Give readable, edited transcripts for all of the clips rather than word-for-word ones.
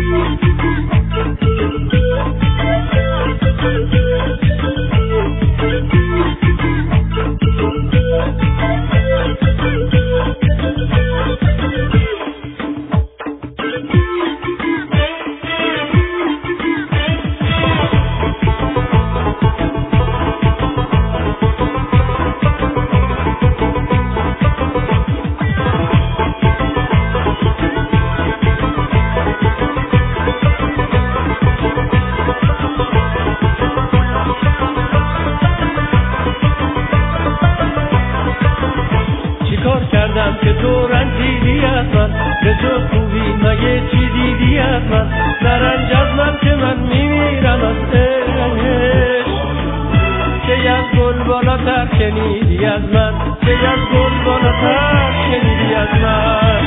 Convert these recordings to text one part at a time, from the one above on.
که تو رنجیدی از من، به جز خوبی مگه چی دیدی از من؟ نرنج از من که من میمیرم از عشق. که از گل بالاتر شنیدی از من، که از گل بالاتر شنیدی از من.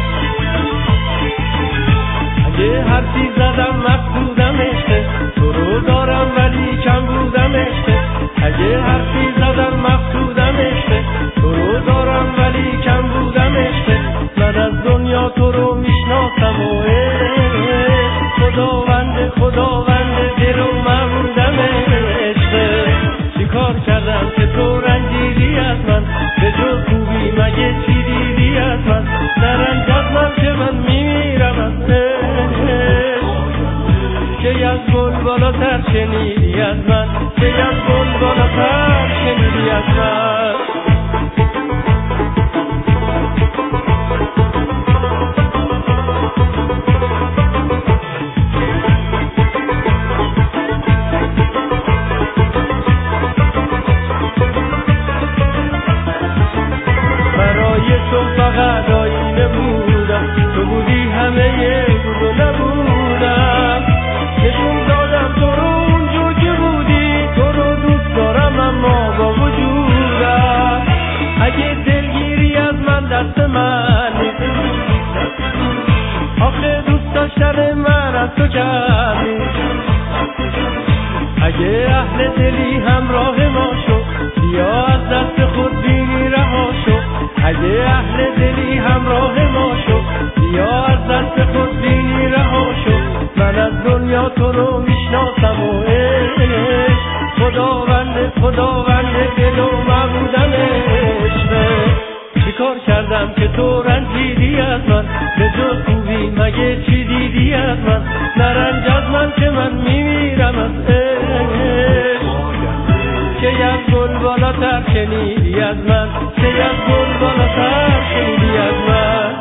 اگه حرفی زدم مقصودم عشقه، تو رو دارم ولی کم بودم عشقه. اگه حرفی زدم مقصودم عشقه، تو رو دارم ولی کم بودم عشقه. من از دنیا تو رو میشناسم و خداوند دل و مبودم عشقه. چی کار کردم که تو رنجیدی از من، به جز خوبی مگه چی دیدی از من؟ نرنج از من که من میمیرم از عشق. که از گل بالاتر شنیدی از من، که از گل بالاتر شنیدی از من. برای تو فقط آینه بودم، تو بودی همه بود و نبودم. نشون دادم تو رو اونجور که بودی، تو رو دوست دارم اما با وجودم. اگه دلگیری از من دست من نیست، آخه دوست داشتن من از تو کم نیست. اگه اهل دلی همراه ما شو، بیا از دست خود بینی رها شو. اگه اهل دلی همراه ما شو، بیا از دست خود بینی رها شو. من از دنیا تو رو میشناسم و خداوند دل و مبودم عشقه. چی کار کردم که تو رنجیدی از من، به جز خوبی مگه چی دیدی از من؟ نرنج از من که من میمیرم از عشق. که از گل بالاتر شنیدی از من، که از گل بالاتر شنیدی از من.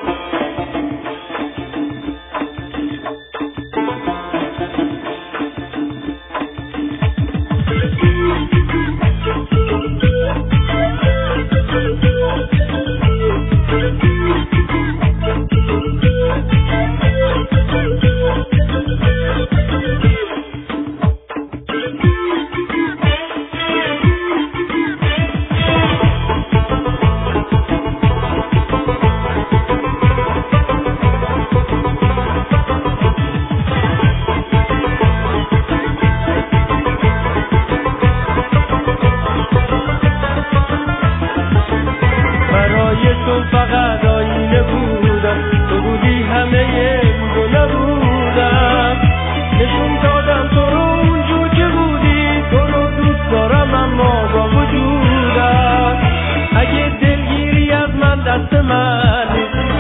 تو فقط آینه بودم، تو بودی همه بود و نبودم. نشون دادم تو رو اونجور که بودی، تو رو دوست دارم اما با وجودم. اگه دلگیری از من دست من نیست،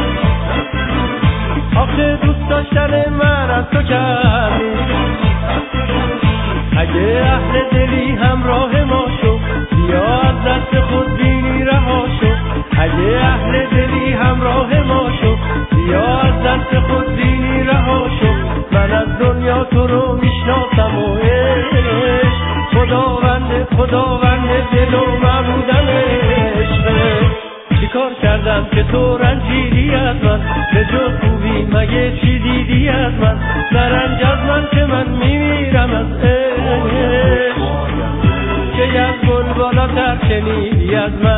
آخه دوست داشتن من از تو کم نیست. اگه اهل دلی همراه ما شو، بیا از دست خود بینی رها شو. اگه اهل دلی همراه ما شو، بیا از دست خود بینی رها شو. من از دنیا تو رو میشناسم و خداوند دل و مبودم عشقه. چی کار کردم که تو رنجیدی از من، به جز خوبی مگه چی دیدی از من؟ نرنج از من که من میمیرم از عشق. که از گل بالاتر شنیدی از من،